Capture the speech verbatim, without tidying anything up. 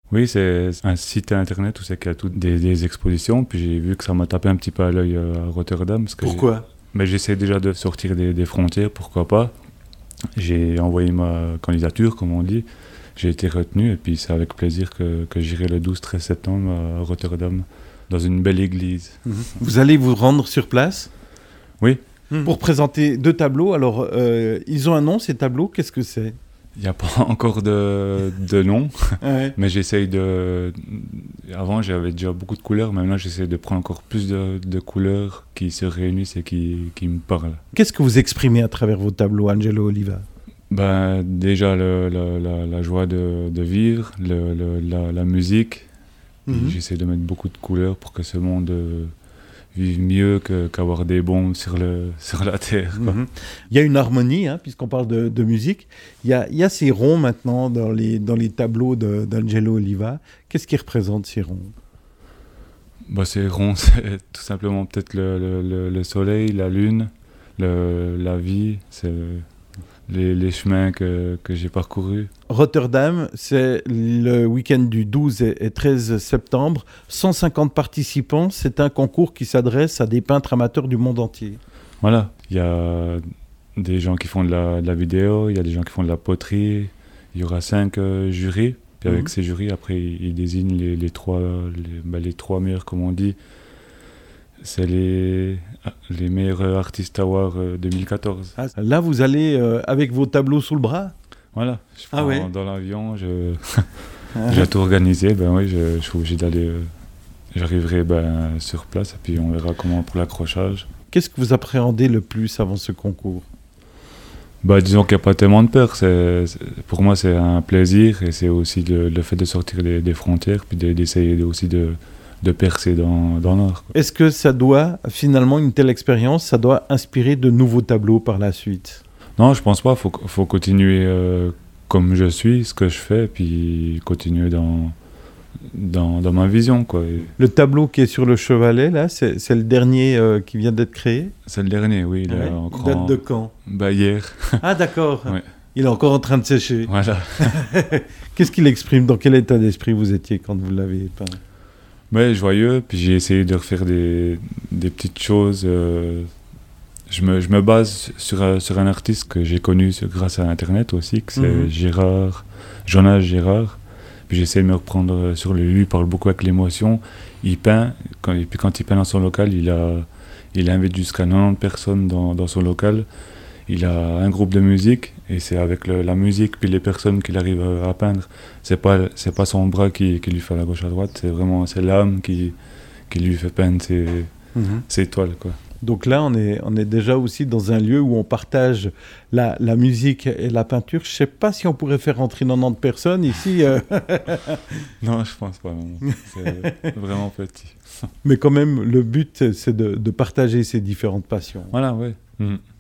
Oui, c'est un site internet où c'est qu'il y a toutes des, des expositions. Puis j'ai vu que ça m'a tapé un petit peu à l'œil à Rotterdam. Parce que Pourquoi ? Mais j'essaie déjà de sortir des, des frontières, pourquoi pas. J'ai envoyé ma candidature, comme on dit. J'ai été retenu et puis c'est avec plaisir que, que j'irai le douze treize septembre à Rotterdam, dans une belle église. Mmh. Vous allez vous rendre sur place ? Oui. Mmh. Pour présenter deux tableaux. Alors, euh, ils ont un nom, ces tableaux. Qu'est-ce que c'est ? Il n'y a pas encore de, de nom, ouais. mais j'essaye de... Avant, j'avais déjà beaucoup de couleurs, mais maintenant, j'essaie de prendre encore plus de, de couleurs qui se réunissent et qui, qui me parlent. Qu'est-ce que vous exprimez à travers vos tableaux, Angelo Oliva ? Ben, déjà, le, le, la, la joie de, de vivre, le, le, la, la musique. Mm-hmm. J'essaie de mettre beaucoup de couleurs pour que ce monde... Euh, vivre mieux que, qu'avoir des bombes sur, le, sur la terre. Quoi. Mmh. Il y a une harmonie, hein, puisqu'on parle de, de musique. Il y, a, il y a ces ronds maintenant dans les, dans les tableaux de, d'Angelo Oliva. Qu'est-ce qui représente ces ronds ? Bah, ces ronds, c'est tout simplement peut-être le, le, le, le soleil, la lune, le, la vie, c'est les, les chemins que, que j'ai parcourus. Rotterdam, c'est le week-end du douze et treize septembre. cent cinquante participants, c'est un concours qui s'adresse à des peintres amateurs du monde entier. Voilà, il y a des gens qui font de la, de la vidéo, il y a des gens qui font de la poterie. Il y aura cinq euh, jurys. Puis avec mmh. ces jurys, après, ils, ils désignent les, les, trois, les, bah, les trois meilleurs, comme on dit. C'est les, les meilleurs artistes awards euh, deux mille quatorze. Ah, là, vous allez euh, avec vos tableaux sous le bras ? Voilà, je prends ah ouais. dans l'avion, je... j'ai tout organisé, ben oui, je, je suis obligé d'aller, euh, j'arriverai ben, sur place et puis on verra comment pour l'accrochage. Qu'est-ce que vous appréhendez le plus avant ce concours ? Bah, disons qu'il n'y a pas tellement de peur, c'est, c'est, pour moi c'est un plaisir et c'est aussi le, le fait de sortir des, des frontières puis de, d'essayer de, aussi de, de percer dans, dans l'art. Quoi. Est-ce que ça doit, finalement, une telle expérience, ça doit inspirer de nouveaux tableaux par la suite ? Non, je pense pas. Il faut, faut continuer euh, comme je suis, ce que je fais, puis continuer dans, dans, dans ma vision. Quoi. Le tableau qui est sur le chevalet, là, c'est, c'est le dernier euh, qui vient d'être créé ? C'est le dernier, oui. Il, ouais. est encore il date en... de quand ? Bah, hier. Ah, d'accord. Ouais. Il est encore en train de sécher. Voilà. Qu'est-ce qu'il exprime ? Dans quel état d'esprit vous étiez quand vous l'avez peint ? Ouais, joyeux. Puis j'ai essayé de refaire des, des petites choses... Euh... Je me, je me base sur, sur un artiste que j'ai connu sur, grâce à Internet aussi, que c'est mmh. Gérard, Jonas Gérard. Puis j'essaie de me reprendre sur lui. Lui, il parle beaucoup avec l'émotion. Il peint, quand, et puis quand il peint dans son local, il, a, il invite jusqu'à quatre-vingt-dix personnes dans, dans son local. Il a un groupe de musique, et c'est avec le, la musique puis les personnes qu'il arrive à, à peindre. C'est pas, c'est pas son bras qui, qui lui fait à la gauche à droite, c'est vraiment c'est l'âme qui, qui lui fait peindre ses, mmh. ses toiles, quoi. Donc là, on est, on est déjà aussi dans un lieu où on partage la, la musique et la peinture. Je ne sais pas si on pourrait faire rentrer quatre-vingt-dix personnes ici. Euh... non, je ne pense pas. Non. C'est vraiment petit. Mais quand même, le but, c'est de, de partager ces différentes passions. Voilà, oui. Mmh.